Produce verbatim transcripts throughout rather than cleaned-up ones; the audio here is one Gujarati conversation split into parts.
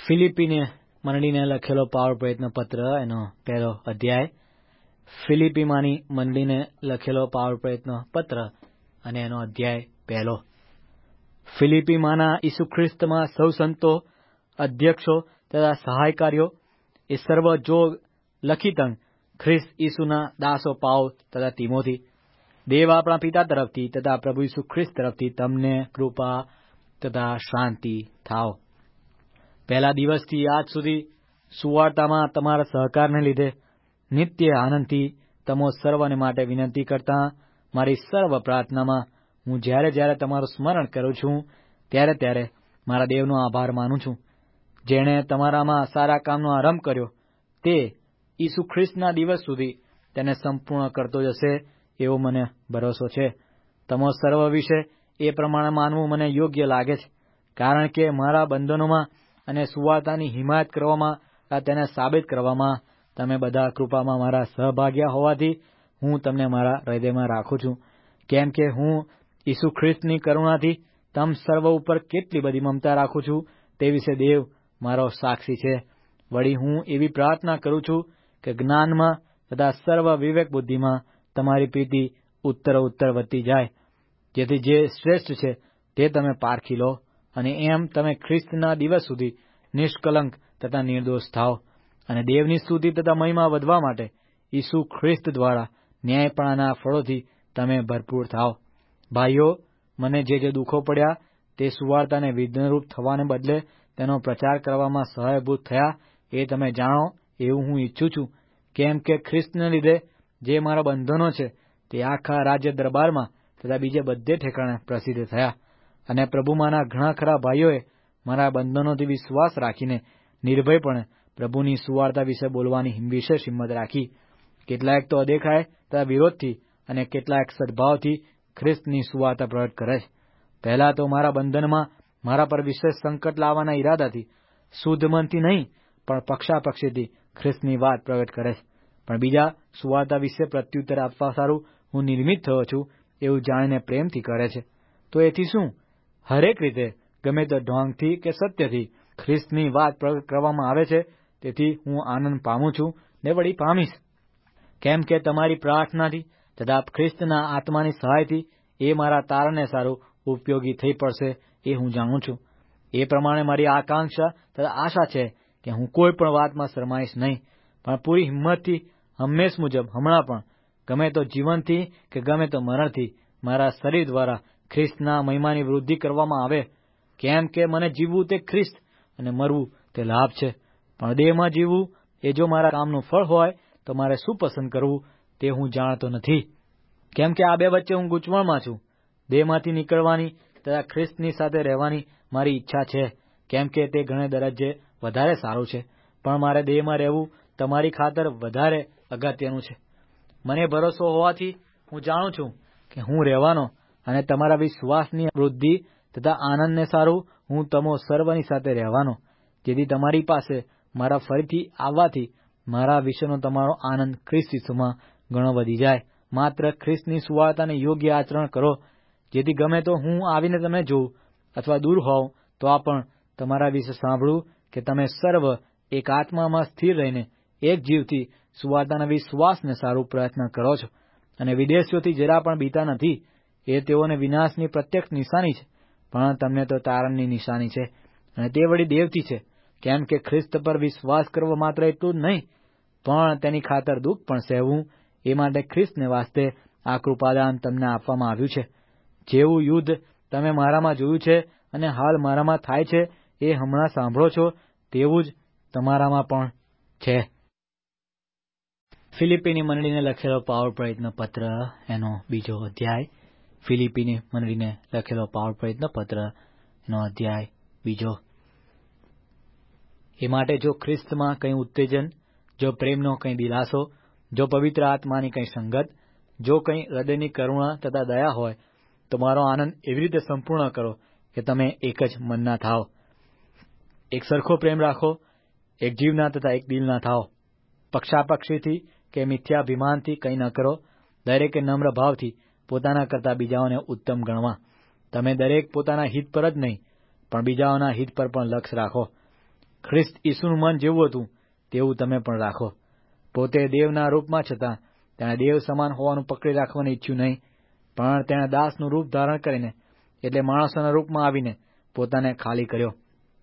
ફિલિપીને મંડળીને લખેલો પાવર પ્રયત્ન પત્ર એનો પહેલો અધ્યાય. ફિલિપીમાંની મંડળીને લખેલો પાવર પ્રયત્ન પત્ર અને એનો અધ્યાય પહેલો. ફિલિપીમાંના ઈસુ ખ્રિસ્તમાં સૌ સંતો, અધ્યક્ષો તથા સહાયકારીઓ એ સર્વ જો લખીતંગ ખ્રિસ્ત ઈસુના દાસો પાઉલ તથા તિમોથી, દેવ આપણા પિતા તરફથી તથા પ્રભુ ઈસુ ખ્રિસ્ત તરફથી તમને કૃપા તથા શાંતિ થાવ. પહેલા દિવસથી આજ સુધી સુવાર્તામાં તમારા સહકારને લીધે નિત્ય આનંદથી તમો સર્વને માટે વિનંતી કરતા મારી સર્વ પ્રાર્થનામાં હું જ્યારે જ્યારે તમારું સ્મરણ કરું છું ત્યારે ત્યારે મારા દેવનો આભાર માનું છું, જેણે તમારામાં સારા કામનો આરંભ કર્યો તે ઈસુ ખ્રિસ્તના દિવસ સુધી તેને સંપૂર્ણ કરતો જશે એવો મને ભરોસો છે. તમો સર્વ વિશે એ પ્રમાણે માનવું મને યોગ્ય લાગે છે, કારણ કે મારા બંધનોમાં અને સુવાર્તાની હિમાયત કરવામાં તેને સાબિત કરવામાં તમે બધા કૃપામાં મારા સહભાગ્યા હોવાથી હું તમને મારા હૃદયમાં રાખું છું, કેમ કે હું ઈસુ ખ્રિસ્તની કરુણાથી તમ સર્વ ઉપર કેટલી બધી મમતા રાખું છું તે વિશે દેવ મારો સાક્ષી છે. વળી હું એવી પ્રાર્થના કરું છું કે જ્ઞાનમાં તથા સર્વ વિવેક બુદ્ધિમાં તમારી પ્રીતિ ઉત્તર ઉત્તર વધતી જાય, જેથી જે શ્રેષ્ઠ છે તે તમે પારખી લો અને એમ તમે ખ્રિસ્તના દિવસ સુધી નિષ્કલંક તથા નિર્દોષ થાવ અને દેવની સ્તુતિ તથા મહિમા વધવા માટે ઈસુ ખ્રિસ્ત દ્વારા ન્યાયપણાના ફળોથી તમે ભરપૂર થાવ. ભાઈઓ, મને જે જે દુઃખો પડ્યા તે સુવાર્તાને વિઘ્નરૂપ થવાને બદલે તેનો પ્રચાર કરવામાં સહાયભૂત થયા એ તમે જાણો એવું હું ઈચ્છું છું, કેમ કે ખ્રિસ્તને લીધે જે મારા બંધનો છે તે આખા રાજ્ય દરબારમાં તથા બીજે બધે ઠેકાણે પ્રસિદ્ધ થયા. અને પ્રભુમાંના ઘણા ખરા ભાઈઓએ મારા બંધનોથી વિશ્વાસ રાખીને નિર્ભયપણે પ્રભુની સુવાર્તા વિશે બોલવાની વિશેષ હિંમત રાખી. કેટલાક તો અદેખાય તથા વિરોધથી અને કેટલાક સદભાવથી ખ્રિસ્તની સુવાર્તા પ્રગટ કરે છે. પહેલા તો મારા બંધનમાં મારા પર વિશેષ સંકટ લાવવાના ઈરાદાથી શુદ્ધ મનથી નહીં પણ પક્ષાપક્ષીથી ખ્રિસ્તની વાત પ્રગટ કરે છે. પણ બીજા સુવાર્તા વિશે પ્રત્યુત્તર આપવા સારું હું નિર્મિત થયો છું એવું જાણીને પ્રેમથી કરે છે. તો એથી શું? હરેક રીતે ગમે તે ઢોંગથી કે સત્યથી ખ્રિસ્તની વાત પ્રગટ કરવામાં આવે છે, તેથી હું આનંદ પામું છું ને વળી પામીશ, કેમ કે તમારી પ્રાર્થનાથી તથા ખ્રિસ્તના આત્માની સહાયથી એ મારા તારણને સારું ઉપયોગી થઈ પડશે એ હું જાણું છું. એ પ્રમાણે મારી આકાંક્ષા તથા આશા છે કે હું કોઈ પણ વાતમાં શરમાઈશ નહીં, પણ પૂરી હિંમતથી હંમેશ મુજબ હમણાં પણ ગમે તો જીવનથી કે ગમે તો મરણથી મારા શરીર દ્વારા ખ્રિસ્તના મહિમાની વૃદ્ધિ કરવામાં આવે, કેમ કે મને જીવવું તે ખ્રિસ્ત અને મરવું તે લાભ છે. પણ દેહમાં જીવવું એ જો મારા કામનું ફળ હોય તો મારે શું પસંદ કરવું તે હું જાણતો નથી, કેમ કે આ બે વચ્ચે હું ગૂંચવણમાં છું. દેહમાંથી નીકળવાની તથા ખ્રિસ્તની સાથે રહેવાની મારી ઈચ્છા છે, કેમ કે તે ઘણે દરજ્જે વધારે સારું છે, પણ મારે દેહમાં રહેવું તમારી ખાતર વધારે અગત્યનું છે. મને ભરોસો હોવાથી હું જાણું છું કે હું રહેવાનો અને તમારા વિશ્વાસની વૃદ્ધિ તથા આનંદને સારું હું તમો સર્વની સાથે રહેવાનો, જેથી તમારી પાસે મારા ફરીથી આવવાથી મારા વિશેનો તમારો આનંદ ખ્રિસ્ત ઈસુમાં ઘણો વધી જાય. માત્ર ખ્રિસ્તની સુવાર્તાને યોગ્ય આચરણ કરો, જેથી ગમે તો હું આવીને તમે જોઉં અથવા દૂર હોવ તો આ પણ તમારા વિશે સાંભળું કે તમે સર્વ એક આત્મામાં સ્થિર રહીને એક જીવથી સુવાર્તાના વિશ્વાસને સારું પ્રયત્ન કરો છો અને વિદેશીઓથી જરા પણ બીતા નથી. એ તેઓને વિનાશની પ્રત્યક્ષ નિશાની છે, પણ તમને તો તારણની નિશાની છે અને તે વળી દેવથી છે, કેમ કે ખ્રિસ્ત પર વિશ્વાસ કરવો માત્ર એટલું જ નહીં પણ તેની ખાતર દુઃખ પણ સહેવું, એ માટે ખ્રિસ્તને વાસ્તે આ કૃપાદાન તમને આપવામાં આવ્યું છે. જેવું યુદ્ધ તમે મારામાં જોયું છે અને હાલ મારામાં થાય છે એ હમણાં સાંભળો છો તેવું જ તમારામાં પણ છે. ફિલિપીની મંડળીને લખેલો પાવર પ્રયત્ન પત્ર એનો બીજો અધ્યાય. ફિલિપીની મંડળીને લખેલો પાવર પ્રયત્ન પત્ર એનો અધ્યાય બીજો. એ માટે જો ખ્રિસ્તમાં કંઈ ઉત્તેજન, જો પ્રેમનો કંઈ દિલાસો, જો પવિત્ર આત્માની કંઈ સંગત, જો કંઈ હૃદયની કરુણા તથા દયા હોય તો મારો આનંદ એવી રીતે સંપૂર્ણ કરો કે તમે એક જ મનના થાવ, એક સરખો પ્રેમ રાખો, એક જીવના તથા એક દિલના થાવ. પક્ષાપક્ષીથી કે મિથ્યાભિમાનથી કંઈ ન કરો, દરેકે નમ્ર ભાવથી પોતાના કરતાં બીજાઓને ઉત્તમ ગણવા. તમે દરેક પોતાના હિત પર જ નહીં પણ બીજાઓના હિત પર પણ લક્ષ્ય રાખો. ખ્રિસ્ત ઈસુનું મન જેવું હતું તેવું તમે પણ રાખો. પોતે દેવના રૂપમાં છતાં તેણે દેવ સમાન હોવાનું પકડી રાખવાનું ઈચ્છ્યું નહીં, પણ તેણે દાસનું રૂપ ધારણ કરીને એટલે માણસોના રૂપમાં આવીને પોતાને ખાલી કર્યો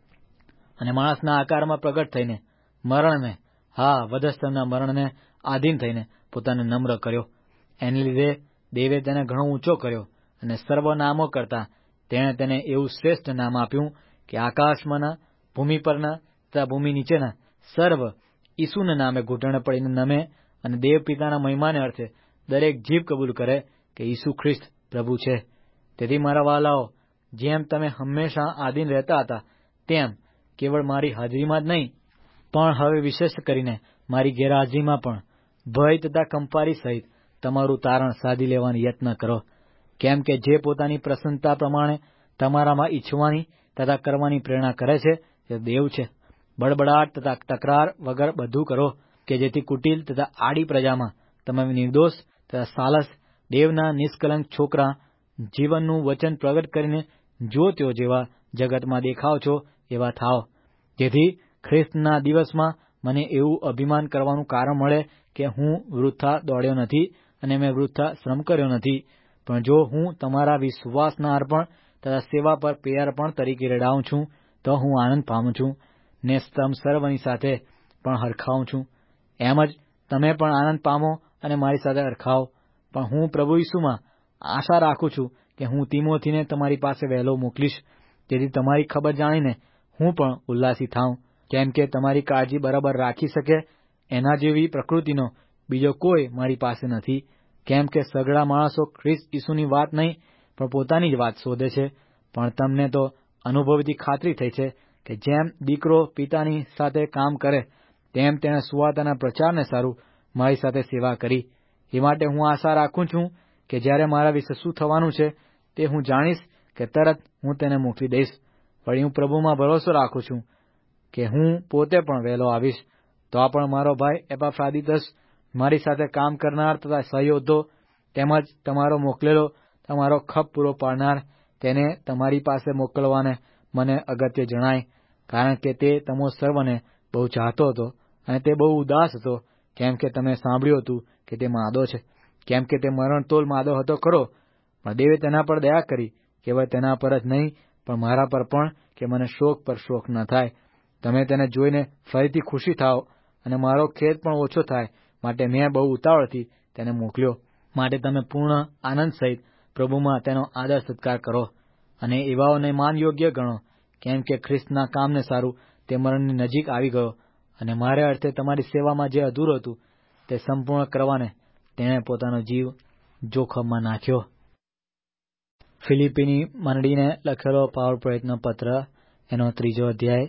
અને માણસના આકારમાં પ્રગટ થઈને મરણને, હા વધસ્તંભના મરણને આધીન થઈને પોતાને નમ્ર કર્યો. એને લીધે દેવે તેને ઘણો ઊંચો કર્યો અને સર્વ નામો કરતાં તેણે તેને એવું શ્રેષ્ઠ નામ આપ્યું કે આકાશમાંના, ભૂમિ પરના તથા ભૂમિ નીચેના સર્વ ઈસુના નામે ઘૂંટણે પડીને નમે અને દેવ પિતાના મહિમાને અર્થે દરેક જીભ કબૂલ કરે કે ઈસુ ખ્રિસ્ત પ્રભુ છે. તેથી મારા વાલાઓ, જેમ તમે હંમેશા આધીન રહેતા હતા તેમ કેવળ મારી હાજરીમાં જ નહીં પણ હવે વિશેષ કરીને મારી ગેરહાજરીમાં પણ ભય તથા કંપારી સહિત તમારું તારણ સાધી લેવાનો યત્ન કરો. કેમ કે જે પોતાની પ્રસન્નતા પ્રમાણે તમારામાં ઈચ્છવાની તથા કરવાની પ્રેરણા કરે છે તે દેવ છે. બડબડાટ તથા તકરાર વગર બધું કરો કે જેથી કુટિલ તથા આડી પ્રજામાં તમે નિર્દોષ તથા સાલસ દેવના નિષ્કલંક છોકરા જીવનનું વચન પ્રગટ કરીને જો તેઓ જેવા જગતમાં દેખાવ છો એવા થાઓ, જેથી ખ્રિસ્તના દિવસમાં મને એવું અભિમાન કરવાનું કારણ મળે કે હું વૃથા દોડ્યો નથી અને મેં વૃથા શ્રમ કર્યો નથી, પણ જો હું તમારા વિશ્વાસના અર્પણ તથા સેવા પર પેઅર્પણ તરીકે રેડાઉં છું તો હું આનંદ પામું છું ને તમ સર્વની સાથે પણ હરખાવું છું. એમ જ તમે પણ આનંદ પામો અને મારી સાથે હરખાવો. પણ હું પ્રભુ ઈસુમાં આશા રાખું છું કે હું તિમોથીને તમારી પાસે વહેલો મોકલીશ, જેથી તમારી ખબર જાણીને હું પણ ઉલ્લાસી થાઉં. કેમ કે તમારી કાળજી બરાબર રાખી શકે એના જેવી પ્રકૃતિનો બીજો કોઈ મારી પાસે નથી. કેમ કે સઘળા માણસો ખ્રિસ્ત ઈસુની વાત નહીં પણ પોતાની જ વાત શોધે છે. પણ તમને તો અનુભવથી ખાતરી થઈ છે કે જેમ દીકરો પિતાની સાથે કામ કરે તેમ તેણે સુવાર્તાના પ્રચારને સારું મારી સાથે સેવા કરી. એ માટે હું આશા રાખું છું કે જ્યારે મારા વિશે શું થવાનું છે તે હું જાણીશ કે તરત હું તેને મોકલી દઈશ. વળી હું પ્રભુમાં ભરોસો રાખું છું કે હું પોતે પણ વહેલો આવીશ. તો આ પણ મારો ભાઈ એપાફ્રાદિતસ, મારી સાથે કામ કરનાર તથા સહયોદ્ધો, તેમજ તમારો મોકલેલો તમારો ખપ પૂરો પાડનાર, તેને તમારી પાસે મોકલવાને મને અગત્ય જણાય, કારણ કે તે તમો સર્વને બહુ ચાહતો હતો અને તે બહુ ઉદાસ હતો, કેમ કે તમે સાંભળ્યું હતું કે તે માદો છે. કેમ કે તે મરણતોલ માદો હતો ખરો, પણ દેવે તેના પર દયા કરી, કેવળ તેના પર જ નહીં પણ મારા પર પણ, કે મને શોક પર શોક ન થાય. તમે તેને જોઈને ફરીથી ખુશી થાઓ અને મારો ખેદ પણ ઓછો થાય, માટે મેં બહુ ઉતાવળથી તેને મોકલ્યો. માટે તમે પૂર્ણ આનંદ સહિત પ્રભુમાં તેનો આદર સત્કાર કરો અને એવાઓને માન યોગ્ય ગણો, કેમ કે ખ્રિસ્તના કામને સારું તે મરણની નજીક આવી ગયો અને મારે અર્થે તમારી સેવામાં જે અધૂરું હતું તે સંપૂર્ણ કરવાને તેણે પોતાનો જીવ જોખમમાં નાખ્યો. ફિલિપીની મંડળીને લખેલો પાવલ પ્રેરિતનો પત્ર, એનો ત્રીજો અધ્યાય.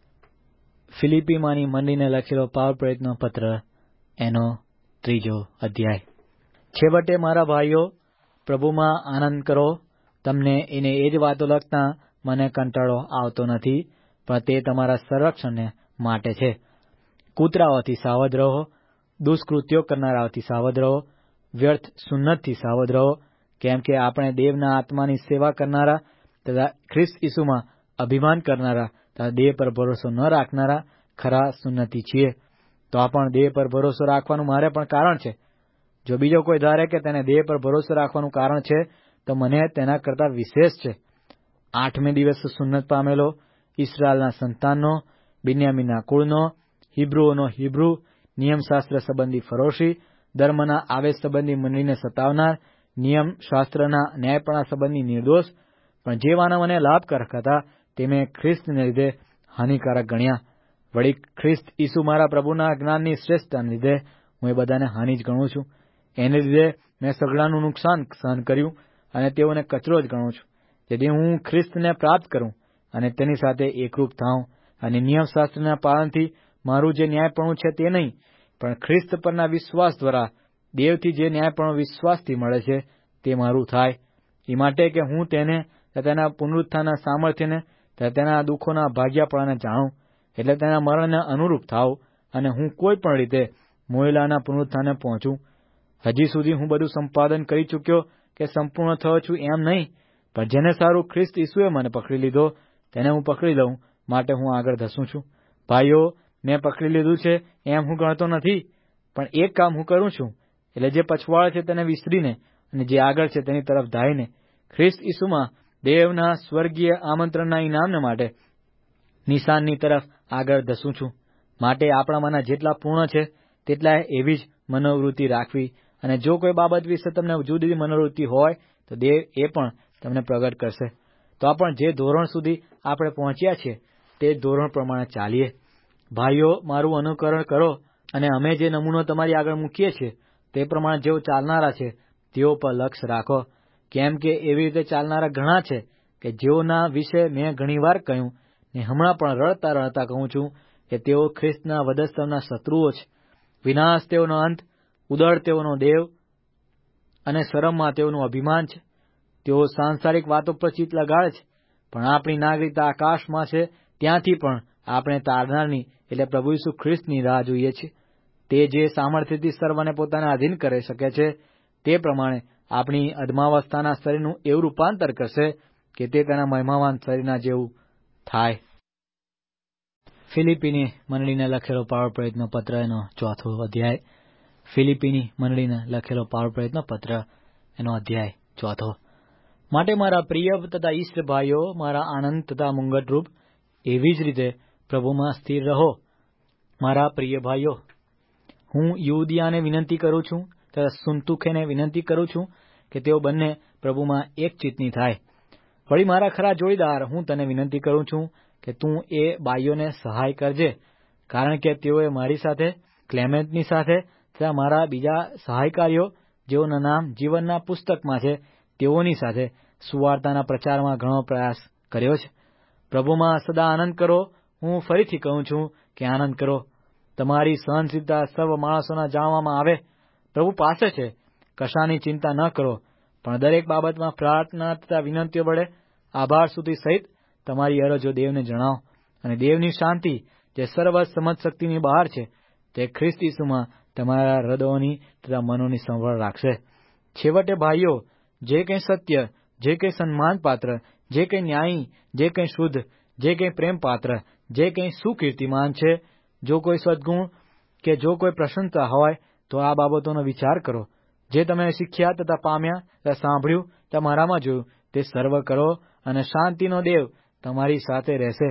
ફિલિપીમાંની મંડળીને લખેલો પાવલ પ્રેરિતનો પત્ર, એનો ત્રીજો અધ્યાય. છેવટે મારા ભાઈઓ, પ્રભુમાં આનંદ કરો. તમને એને એ જ વાતો લખતા મને કંટાળો આવતો નથી, પણ તે તમારા સંરક્ષણને માટે છે. કૂતરાઓથી સાવધ રહો, દુષ્કૃત્યો કરનારાઓથી સાવધ રહો, વ્યર્થ સુન્નતથી સાવધ રહો, કેમ કે આપણે દેવના આત્માની સેવા કરનારા તથા ખ્રિસ્ત ઈસુમાં અભિમાન કરનારા તથા દેહ પર ભરોસો ન રાખનારા ખરા સુન્નતિ છીએ. તો આ પણ દેહ પર ભરોસો રાખવાનું મારે પણ કારણ છે. જો બીજો કોઈ ધારે કે તેને દેહ પર ભરોસો રાખવાનું કારણ છે, તો મને તેના કરતાં વિશેષ છે. આઠમે દિવસે સુન્નત પામેલો, ઇસ્રાયેલના સંતાનનો, બિન્યામીનના કુળનો, હિબ્રુઓનો હિબ્રુ, નિયમશાસ્ત્ર સંબંધી ફરોશી, ધર્મના આવેશ સંબંધી મંડળીને સતાવનાર, નિયમશાસ્ત્રના ન્યાયપણા સંબંધી નિર્દોષ, પણ જે વાના મને લાભકારક હતા તે મેં ખ્રિસ્તને લીધે હાનિકારક ગણ્યા. વળી ખ્રિસ્ત ઈસુ મારા પ્રભુના જ્ઞાનની શ્રેષ્ઠતાને લીધે હું એ બધાને હાનિ જ ગણું છું. એને લીધે મેં સઘળાનું નુકસાન સહન કર્યું અને તેઓને કચરો જ ગણું છું, જેથી હું ખ્રિસ્તને પ્રાપ્ત કરું અને તેની સાથે એકરૂપ થાઉં અને નિયમશાસ્ત્રના પાલનથી મારું જે ન્યાયપણું છે તે નહીં, પણ ખ્રિસ્ત પરના વિશ્વાસ દ્વારા દેવથી જે ન્યાયપણું વિશ્વાસથી મળે છે તે મારું થાય. એ માટે કે હું તેને તેના પુનરુત્થાનના સામર્થ્યને તેના દુઃખોના ભાગ્યાપણાને જાણું, એટલે તેના મરણને અનુરૂપ થાઉં અને હું કોઈ પણ રીતે મોયેલાના પુનરુત્થાને પહોંચું. હજી સુધી હું બધું સંપાદન કરી ચૂક્યો કે સંપૂર્ણ થયો છું એમ નહીં, પણ જેને સારું ખ્રિસ્ત ઈસુએ મને પકડી લીધો તેને હું પકડી લઉં માટે હું આગળ ધસું છું. ભાઈઓ, મેં પકડી લીધું છે એમ હું ગણતો નથી, પણ એક કામ હું કરું છું, એટલે જે પછવાડે છે તેને વિસરીને અને જે આગળ છે તેની તરફ ધાઈને ખ્રિસ્ત ઈસુમાં દેવના સ્વર્ગીય આમંત્રણના ઇનામને માટે નિશાનની તરફ આગળ ધસું છું. માટે આપણામાંના જેટલા પૂર્ણ છે તેટલાએ એવી જ મનોવૃત્તિ રાખવી, અને જો કોઈ બાબત વિશે તમને જુદી મનોવૃત્તિ હોય તો દેવ એ પણ તમને પ્રગટ કરશે. તો પણ જે ધોરણ સુધી આપણે પહોંચ્યા છીએ તે ધોરણ પ્રમાણે ચાલીએ. ભાઈઓ, મારું અનુકરણ કરો, અને અમે જે નમૂનો તમારી આગળ મૂકીએ છીએ તે પ્રમાણે જેઓ ચાલનારા છે તેઓ પર લક્ષ્ય રાખો, કેમ કે એવી રીતે ચાલનારા ઘણા છે કે જેઓના વિશે મેં ઘણીવાર કહ્યું ને હમણાં પણ રડતા રડતા કહું છું કે તેઓ ખ્રિસ્તના વધસ્તવના શત્રુઓ છે. વિનાશ તેઓનો અંત, ઉદડ તેઓનો દેવ, અને શરમમાં તેઓનું અભિમાન છે. તેઓ સાંસારિક વાતો પર ચિત્ત લગાડે છે, પણ આપણી નાગરિકતા આકાશમાં છે, ત્યાંથી પણ આપણે તારનારની એટલે પ્રભુ ઈસુ ખ્રિસ્તની રાહ જોઈએ છીએ. તે જે સામર્થ્યથી સર્વને પોતાને આધીન કરી શકે છે તે પ્રમાણે આપણી અધમાવસ્થાના શરીરનું એવું રૂપાંતર કરશે કે તે તેના મહિમાવાન શરીરના જેવું થાય. ફિલિપીની મંડળીને લખેલો પાવર પ્રેરિતનો પત્ર એનો ચોથો અધ્યાય. ફિલિપીની મંડળીને લખેલો પાવર પ્રેરિતનો પત્ર એનો અધ્યાય ચોથો. માટે મારા પ્રિય તથા ઈષ્ટ ભાઈઓ, મારા આનંદ તથા મુંગટરૂપ, એવી જ રીતે પ્રભુમાં સ્થિર રહો. મારા પ્રિય ભાઈઓ, હું યુદિયાને વિનંતી કરું છું તથા સુંતુખેને વિનંતી કરું છું કે તેઓ બંને પ્રભુમાં એક ચિત્તની થાય. વળી મારા ખરા જોડીદાર, હું તને વિનંતી કરું છું કે તું એ બાઈઓને સહાય કરજે, કારણ કે તેઓએ મારી સાથે, ક્લેમેન્ટની સાથે તથા મારા બીજા સહાયકારીઓ જેઓના નામ જીવનના પુસ્તકમાં છે તેઓની સાથે સુવાર્તાના પ્રચારમાં ઘણો પ્રયાસ કર્યો છે. પ્રભુમાં સદા આનંદ કરો. હું ફરીથી કહું છું કે આનંદ કરો. તમારી સહનશીલતા સર્વ માણસોના જાણવામાં આવે. પ્રભુ પાસે છે. કશાની ચિંતા ન કરો, પણ દરેક બાબતમાં પ્રાર્થના તથા વિનંતીઓ વડે આભાર સ્તુતિ સહિત તમારી અરજો દેવને જણાવો, અને દેવની શાંતિ જે સર્વ સમજ શક્તિની બહાર છે તે ખ્રિસ્ત ઈસુમાં તમારા હૃદયોની તથા મનોની સંભાળ રાખશે. છેવટે ભાઈઓ, જે કંઈ સત્ય, જે કંઈ સન્માનપાત્ર, જે કંઈ ન્યાયી, જે કંઈ શુદ્ધ, જે કંઈ પ્રેમપાત્ર, જે કંઈ સુકીર્તિમાન છે, જો કોઈ સદ્ગુણ કે જો કોઈ પ્રશંસા હોય, તો આ બાબતોનો વિચાર કરો. જે તમે શીખ્યા તથા પામ્યા તથા સાંભળ્યું તથા મારામાં જોયું તે સર્વ કરો, અને શાંતિનો દેવ તમારી સાથે રહેશે.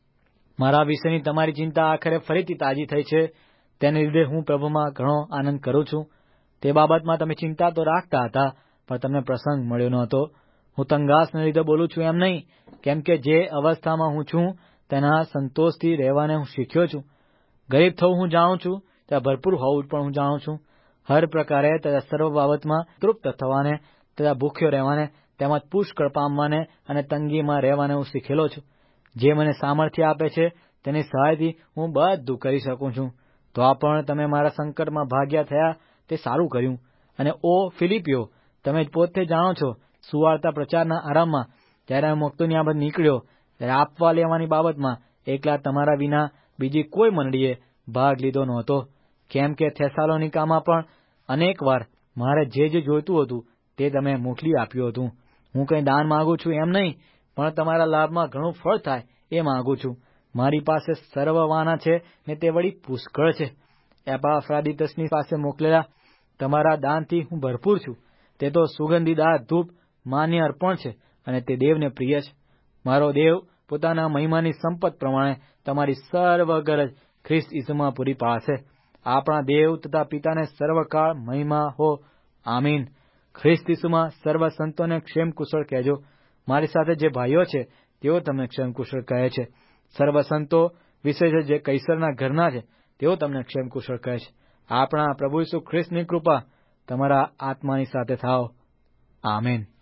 મારા વિશેની તમારી ચિંતા આખરે ફરીથી તાજી થઈ છે, તેને લીધે હું પ્રભુમાં ઘણો આનંદ કરું છું. તે બાબતમાં તમે ચિંતા તો રાખતા હતા, પણ તમને પ્રસંગ મળ્યો ન હતો. હું તંગાસને લીધે બોલું છું એમ નહીં, કેમ કે જે અવસ્થામાં હું છું તેના સંતોષથી રહેવાને હું શીખ્યો છું. ગરીબ થવું હું જાણું છું, તથા ભરપૂર હોવું પણ હું જાણું છું. હર પ્રકારે તથા સર્વ બાબતમાં તૃપ્ત થવાને તથા ભૂખ્યો રહેવાને, તેમજ પુષ્કળ પામવાને અને તંગીમાં રહેવાને હું શીખેલો છું. જે મને સામર્થ્ય આપે છે તેની સહાયથી હું બધું કરી શકું છું. તો આ પણ તમે મારા સંકટમાં ભાગ્યા થયા તે સારું કર્યું. અને ઓ ફિલિપીઓ, તમે પોતે જાણો છો, સુવાર્તા પ્રચારના આરંભમાં જ્યારે હું મકદુનિયામાંથી નીકળ્યો ત્યારે આપવા લેવાની બાબતમાં એકલા તમારા વિના બીજી કોઈ મંડળીએ ભાગ લીધો નહોતો. કેમ કે થેસાલોનિકામાં પણ અનેક વાર મારે જે જે જોઈતું હતું તે તમે મોકલી આપ્યું હતું. હું કંઈ દાન માંગુ છું એમ નહીં, પણ તમારા લાભમાં ઘણું ફળ થાય એ માંગુ છું. મારી પાસે સર્વ વાના છે ને તે વળી પુષ્કળ છે. એપાફ્રાદિતસની પાસે મોકલેલા તમારા દાનથી હું ભરપૂર છું. તે તો સુગંધીદાર ધૂપ માન્ય અર્પણ છે, અને તે દેવને પ્રિય છે. મારો દેવ પોતાના મહિમાની સંપત પ્રમાણે તમારી સર્વ ગરજ ખ્રિસ્ત ઈસુમાં પૂરી પાડશે. આપણા દેવ તથા પિતાને સર્વકાળ મહિમા હો. આમીન. ખ્રિસ્ત ઈસુમાં સર્વ સંતોને ક્ષેમ કુશળ કહેજો. મારી સાથે જે ભાઈઓ છે તેઓ તમને ક્ષેમ કુશળ કહે છે. સર્વ સંતો, વિશેષ જે કૈસરના ઘરના છે તેઓ તમને ક્ષેમ કુશળ કહે છે. આપણા પ્રભુ ઈસુ ખ્રિસ્તની કૃપા તમારા આત્માની સાથે થાઓ. આમીન.